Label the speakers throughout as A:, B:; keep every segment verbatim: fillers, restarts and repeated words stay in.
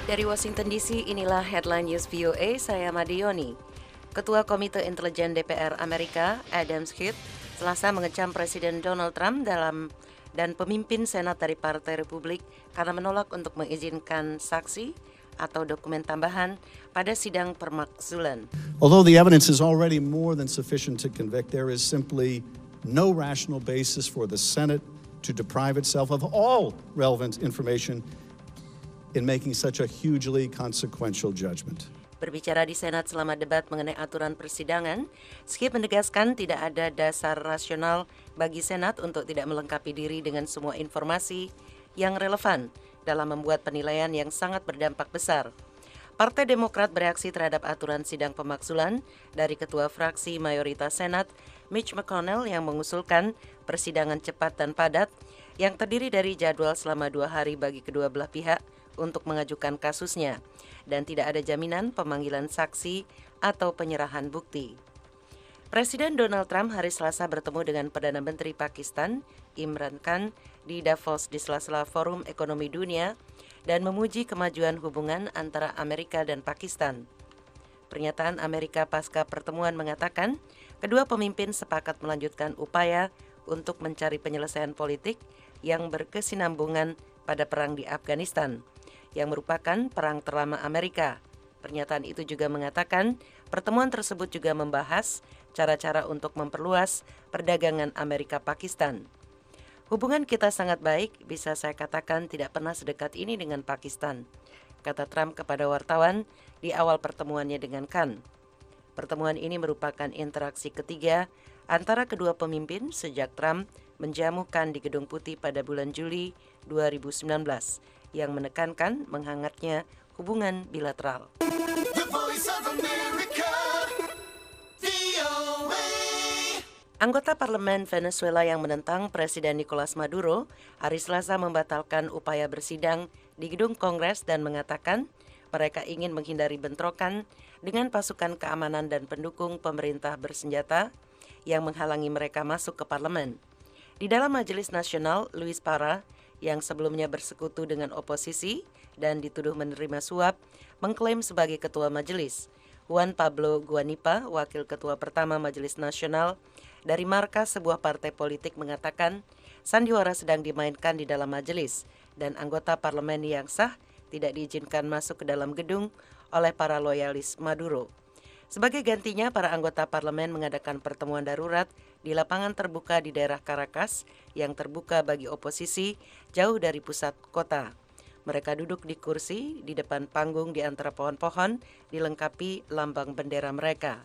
A: Dari Washington D C, inilah Headline News V O A, saya Madioni. Ketua Komite Intelijen D P R Amerika, Adam Schiff, Selasa mengecam Presiden Donald Trump dalam dan pemimpin Senat dari Partai Republik karena menolak untuk mengizinkan saksi atau dokumen tambahan pada sidang permakzulan.
B: Although the evidence is already more than sufficient to convict, there is simply no rational basis for the Senate to deprive itself of all relevant information in making such a hugely consequential judgment.
A: Berbicara di Senat selama debat mengenai aturan persidangan, Schiff menegaskan tidak ada dasar rasional bagi Senat untuk tidak melengkapi diri dengan semua informasi yang relevan dalam membuat penilaian yang sangat berdampak besar. Partai Demokrat bereaksi terhadap aturan sidang pemakzulan dari Ketua Fraksi Mayoritas Senat, Mitch McConnell, yang mengusulkan persidangan cepat dan padat yang terdiri dari jadwal selama dua hari bagi kedua belah pihak untuk mengajukan kasusnya, dan tidak ada jaminan pemanggilan saksi atau penyerahan bukti. Presiden Donald Trump hari Selasa bertemu dengan Perdana Menteri Pakistan, Imran Khan, di Davos di sela-sela Forum Ekonomi Dunia dan memuji kemajuan hubungan antara Amerika dan Pakistan. Pernyataan Amerika pasca pertemuan mengatakan, kedua pemimpin sepakat melanjutkan upaya untuk mencari penyelesaian politik yang berkesinambungan pada perang di Afghanistan, yang merupakan perang terlama Amerika. Pernyataan itu juga mengatakan pertemuan tersebut juga membahas cara-cara untuk memperluas perdagangan Amerika-Pakistan. Hubungan kita sangat baik, bisa saya katakan tidak pernah sedekat ini dengan Pakistan, kata Trump kepada wartawan di awal pertemuannya dengan Khan. Pertemuan ini merupakan interaksi ketiga antara kedua pemimpin sejak Trump menjamu Khan di Gedung Putih pada bulan Juli dua ribu sembilan belas, yang menekankan menghangatnya hubungan bilateral. Anggota parlemen Venezuela yang menentang Presiden Nicolas Maduro hari Selasa membatalkan upaya bersidang di gedung Kongres dan mengatakan mereka ingin menghindari bentrokan dengan pasukan keamanan dan pendukung pemerintah bersenjata yang menghalangi mereka masuk ke parlemen. Di dalam Majelis Nasional, Luis Parra, yang sebelumnya bersekutu dengan oposisi dan dituduh menerima suap, mengklaim sebagai ketua majelis. Juan Pablo Guanipa, wakil ketua pertama Majelis Nasional dari markas sebuah partai politik, mengatakan sandiwara sedang dimainkan di dalam majelis dan anggota parlemen yang sah tidak diizinkan masuk ke dalam gedung oleh para loyalis Maduro. Sebagai gantinya, para anggota parlemen mengadakan pertemuan darurat di lapangan terbuka di daerah Caracas yang terbuka bagi oposisi jauh dari pusat kota. Mereka duduk di kursi di depan panggung di antara pohon-pohon dilengkapi lambang bendera mereka.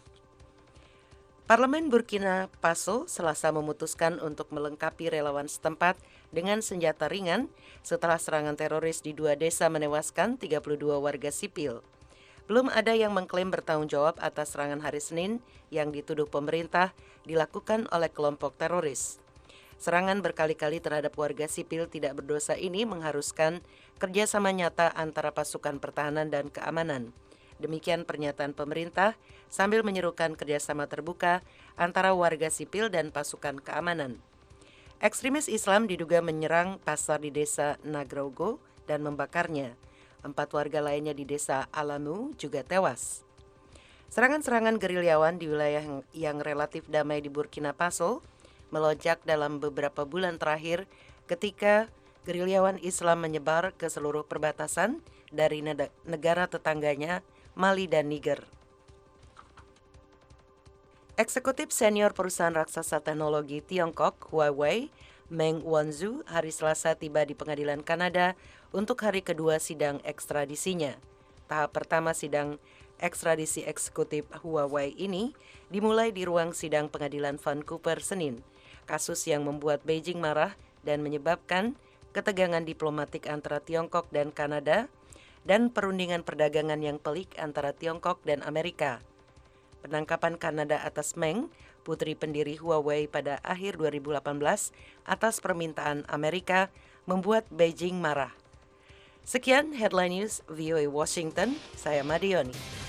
A: Parlemen Burkina Faso Selasa memutuskan untuk melengkapi relawan setempat dengan senjata ringan setelah serangan teroris di dua desa menewaskan tiga puluh dua warga sipil. Belum ada yang mengklaim bertanggung jawab atas serangan hari Senin yang dituduh pemerintah dilakukan oleh kelompok teroris. Serangan berkali-kali terhadap warga sipil tidak berdosa ini mengharuskan kerjasama nyata antara pasukan pertahanan dan keamanan. Demikian pernyataan pemerintah sambil menyerukan kerjasama terbuka antara warga sipil dan pasukan keamanan. Ekstremis Islam diduga menyerang pasar di desa Nagrogo dan membakarnya. Empat warga lainnya di desa Alamu juga tewas. Serangan-serangan gerilyawan di wilayah yang, yang relatif damai di Burkina Faso melonjak dalam beberapa bulan terakhir ketika gerilyawan Islam menyebar ke seluruh perbatasan dari negara tetangganya, Mali dan Niger. Eksekutif senior perusahaan raksasa teknologi Tiongkok, Huawei, Meng Wanzhou, hari Selasa tiba di pengadilan Kanada untuk hari kedua sidang ekstradisinya. Tahap pertama sidang ekstradisi eksekutif Huawei ini dimulai di ruang sidang pengadilan Vancouver Senin. Kasus yang membuat Beijing marah dan menyebabkan ketegangan diplomatik antara Tiongkok dan Kanada dan perundingan perdagangan yang pelik antara Tiongkok dan Amerika. Penangkapan Kanada atas Meng, putri pendiri Huawei pada akhir dua ribu delapan belas atas permintaan Amerika, membuat Beijing marah. Sekian Headline News V O A Washington, saya Madioni.